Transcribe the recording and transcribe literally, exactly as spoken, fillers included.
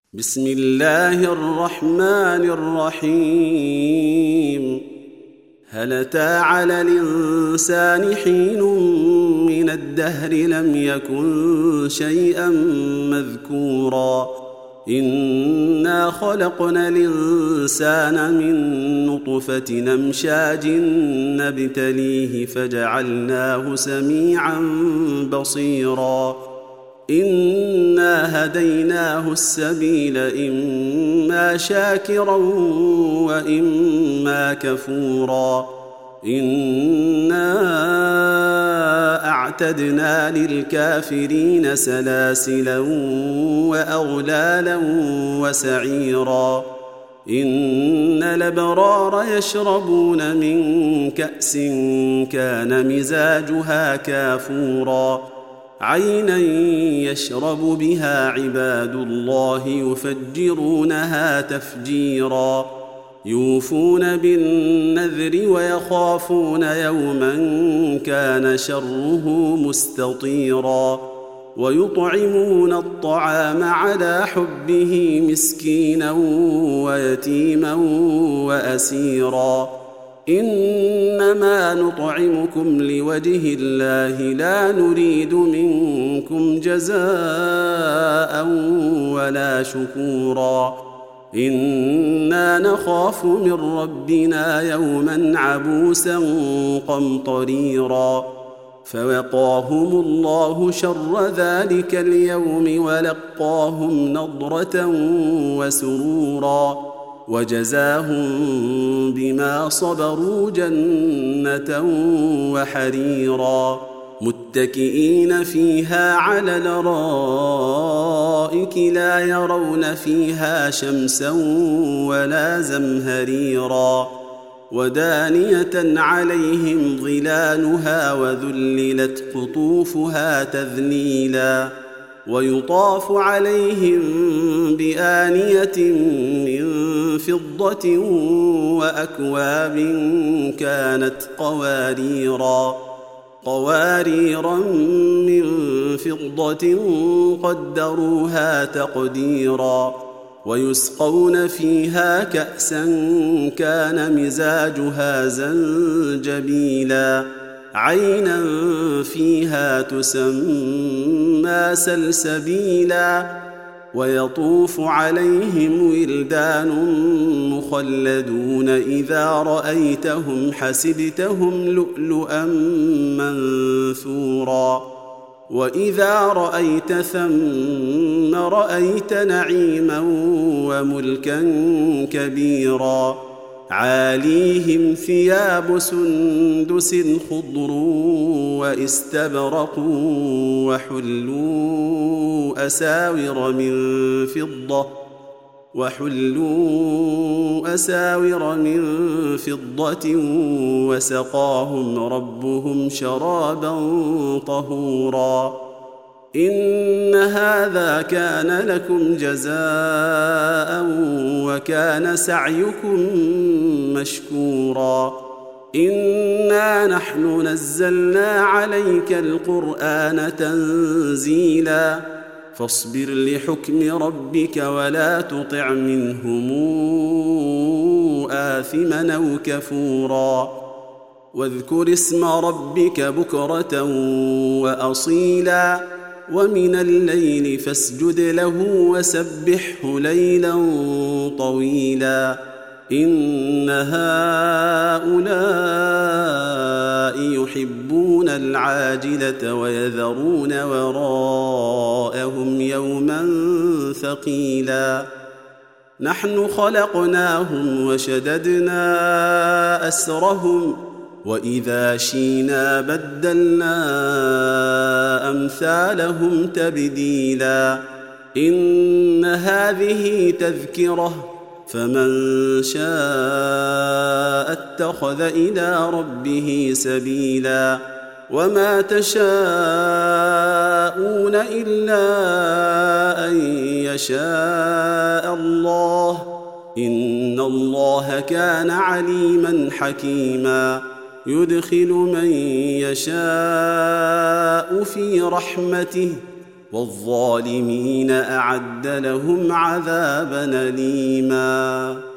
بسم الله الرحمن الرحيم. هل أتى على الإنسان حين من الدهر لم يكن شيئا مذكورا إنا خلقنا الإنسان من نطفة أمشاج نبتليه فجعلناه سميعا بصيرا إنا هديناه السبيل إما شاكرا وإما كفورا إنا أعتدنا للكافرين سلاسلا وأغلالا وسعيرا إن الأبرار يشربون من كأس كان مزاجها كافورا عينا يشرب بها عباد الله يفجرونها تفجيرا يوفون بالنذر ويخافون يوما كان شره مستطيرا ويطعمون الطعام على حبه مسكينا ويتيما وأسيرا إنما نطعمكم لوجه الله لا نريد منكم جزاء ولا شكورا إنا نخاف من ربنا يوما عبوسا قمطريرا فوقاهم الله شر ذلك اليوم ولقاهم نضرة وسرورا وجزاهم بما صبروا جنة وحريرا متكئين فيها على الأرائك لا يرون فيها شمسا ولا زمهريرا ودانية عليهم ظلالها وذللت قطوفها تذليلا ويطاف عليهم بآنية من فضة وأكواب كانت قواريرا قواريرا من فضة قدروها تقديرا ويسقون فيها كأسا كان مزاجها زنجبيلا عينا فيها تسمى سلسبيلا ويطوف عليهم ولدان مخلدون إذا رأيتهم حسبتهم لؤلؤا منثورا وإذا رأيت ثم رأيت نعيما وملكا كبيرا عاليهم ثياب سندس خضر واستبرق وحلوا أساور من فضة وحلوا أساور من فضة وسقاهم ربهم شرابا طهورا إن هذا كان لكم جزاء وكان سعيكم مشكورا إنا نحن نزلنا عليك القرآن تنزيلا فاصبر لحكم ربك ولا تطع منهم آثما أو كفورا واذكر اسم ربك بكرة وأصيلا ومن الليل فاسجد له وسبحه ليلا طويلا إن هؤلاء يحبون العاجلة ويذرون وراءهم يوما ثقيلا نحن خلقناهم وشددنا أسرهم وإذا شينا بدلنا أمثالهم تبديلا إن هذه تذكرة فمن شاء اتخذ إلى ربه سبيلا وما تشاءون إلا أن يشاء الله إن الله كان عليما حكيما يدخل من يشاء في رحمته والظالمين اعد لهم عذابا اليما.